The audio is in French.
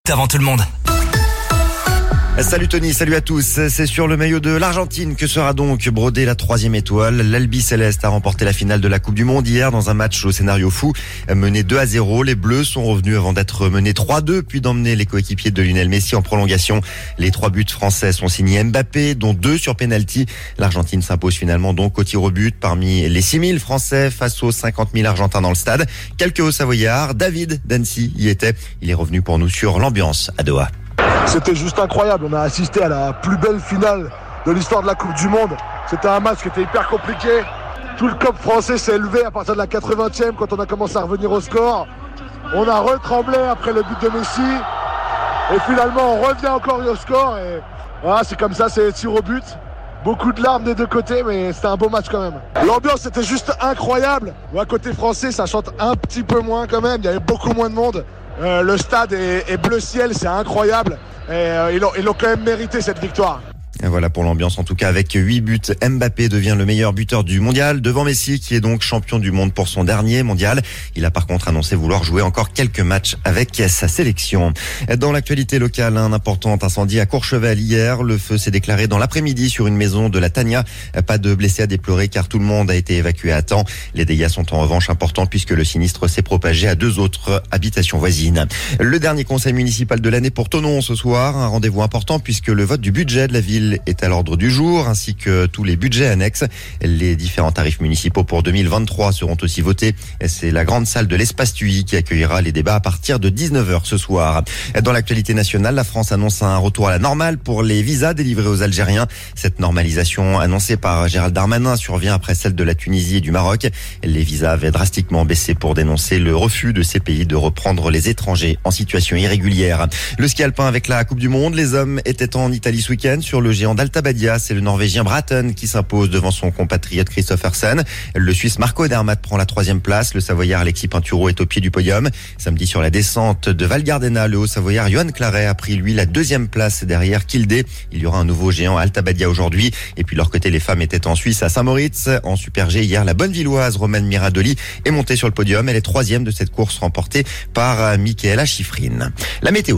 avant tout le monde. Salut Tony, salut à tous. C'est sur le maillot de l'Argentine que sera donc brodée la 3e étoile. L'Albi Céleste a remporté la finale de la Coupe du Monde hier dans un match au scénario fou. Mené 2-0, les Bleus sont revenus avant d'être menés 3-2 puis d'emmener les coéquipiers de Lionel Messi en prolongation. Les 3 buts français sont signés Mbappé, dont 2 sur penalty. L'Argentine s'impose finalement donc au tir au but parmi les 6000 Français face aux 50 000 Argentins dans le stade. Quelques Hauts-Savoyards, David d'Annecy y était. Il est revenu pour nous sur l'ambiance à Doha. C'était juste incroyable, on a assisté à la plus belle finale de l'histoire de la Coupe du Monde. C'était un match qui était hyper compliqué. Tout le COP français s'est élevé à partir de la 80e quand on a commencé à revenir au score. On a retremblé après le but de Messi. Et finalement on revient encore au score. Et voilà, c'est comme ça, c'est tir au but. Beaucoup de larmes des deux côtés, mais c'était un beau match quand même. L'ambiance était juste incroyable. À côté français, ça chante un petit peu moins quand même. Il y avait beaucoup moins de monde. Le stade est bleu ciel, c'est incroyable. Et ils ont quand même mérité cette victoire. Et voilà pour l'ambiance en tout cas avec 8 buts. Mbappé devient le meilleur buteur du mondial devant Messi qui est donc champion du monde pour son dernier mondial. Il a par contre annoncé vouloir jouer encore quelques matchs avec sa sélection. Dans l'actualité locale, un important incendie à Courchevel hier. Le feu s'est déclaré dans l'après-midi sur une maison de la Tania. Pas de blessés à déplorer car tout le monde a été évacué à temps. Les dégâts sont en revanche importants puisque le sinistre s'est propagé à 2 autres habitations voisines. Le dernier conseil municipal de l'année pour Thonon ce soir. Un rendez-vous important puisque le vote du budget de la ville est à l'ordre du jour, ainsi que tous les budgets annexes. Les différents tarifs municipaux pour 2023 seront aussi votés. C'est la grande salle de l'Espace TUI qui accueillera les débats à partir de 19h ce soir. Dans l'actualité nationale, la France annonce un retour à la normale pour les visas délivrés aux Algériens. Cette normalisation annoncée par Gérald Darmanin survient après celle de la Tunisie et du Maroc. Les visas avaient drastiquement baissé pour dénoncer le refus de ces pays de reprendre les étrangers en situation irrégulière. Le ski alpin avec la Coupe du Monde, les hommes étaient en Italie ce week-end sur le géant d'Alta Badia. C'est le Norvégien Braten qui s'impose devant son compatriote Christophersen. Le Suisse Marco Odermatt prend la 3e place. Le Savoyard Alexis Pinturo est au pied du podium. Samedi sur la descente de Val Gardena, le Haut-Savoyard Johan Claret a pris lui la 2e place derrière Kildé. Il y aura un nouveau géant à Alta Badia aujourd'hui. Et puis de leur côté, les femmes étaient en Suisse à Saint-Moritz. En Super G hier, la Bonnevilloise Romaine Miradoli est montée sur le podium. Elle est 3e de cette course remportée par Michaela Schifrin. La météo.